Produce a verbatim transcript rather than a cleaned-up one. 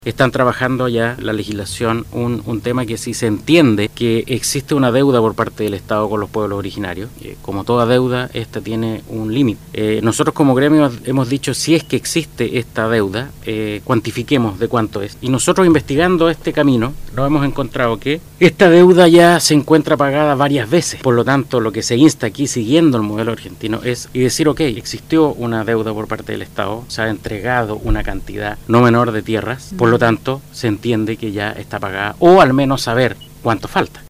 Están trabajando ya la legislación, un, un tema que si se entiende que existe una deuda por parte del Estado con los pueblos originarios, eh, como toda deuda, esta tiene un límite. Eh, nosotros como gremio hemos dicho, si es que existe esta deuda, eh, cuantifiquemos de cuánto es. Y nosotros investigando este camino, nos hemos encontrado que esta deuda ya se encuentra pagada varias veces. Por lo tanto, lo que se insta aquí, siguiendo el modelo argentino, es y decir, ok, existió una deuda por parte del Estado, se ha entregado una cantidad no menor de tierras, por Por lo tanto, se entiende que ya está pagada, o al menos saber cuánto falta.